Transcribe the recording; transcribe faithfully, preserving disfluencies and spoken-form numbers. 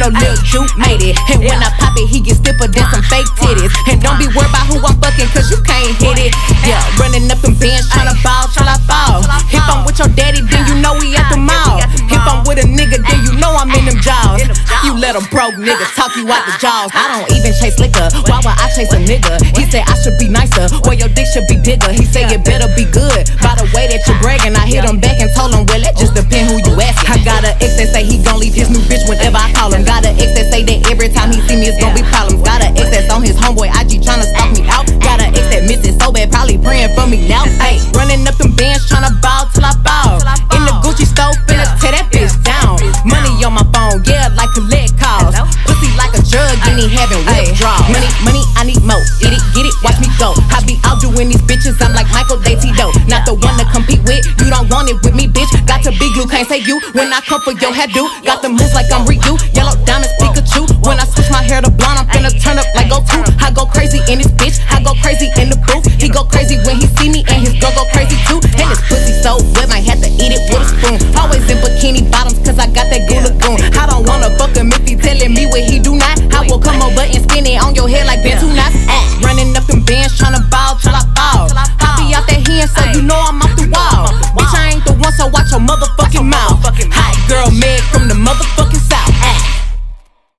know Lil Juke made it. And when I pop it, he get stiffer than some fake titties. And don't be worried about who I'm fucking, cause you can't hit it. Yeah, running up them bands, tryna ball till I fall. If I'm with your daddy, then you know we at the mall. If I'm with a nigga, then you know I'm in them jaws. You let a broke nigga talk you out the jaws. I don't even chase liquor, why would I chase a nigga? He said I should be nicer, well your dick should be bigger. He said it better be good, by the way that you're bragging. I hit him back and told him, well it just depend who you asking. I got an ex that say he gon' leave his new bitch whenever I call him. Got an ex that say that every time he see me it's gon' be problems. Got an ex that's on his homeboy I G tryna stalk me out. Got an ex that miss it so bad, probably praying for me now. Ay, running up them bands tryna ball till I fall. In the Gucci store, finna tear that bitch down. Money on my phone, yeah, like collect calls. Pussy like a drug, and he having withdrawals. Money, money, I need more. Get it, get it, watch me go. I be out doing these bitches, I'm like Michael Day-Tito. Not the one to compete with, you don't want it with me, bitch. Got to be glue, can't say you. When I come for your hairdo, got the moves like I'm Ryu. Yellow diamonds, Pikachu. When I switch my hair to blonde, I'm finna turn up like Goku. I go crazy in this bitch, I go crazy in the booth. He go crazy when he see me, and his girl go crazy too. And his pussy so wet, might have to eat it with a spoon. Always in bikini bottoms, cause I got that goo lagoon. I don't wanna fuck him if he telling me what he do not. I will come over and spin it on your head like Ben two knots. Running up them bands, tryna ball till I fall. I be out that hand, so you know I'm off the wall. Bitch, I ain't the one, so watch your mother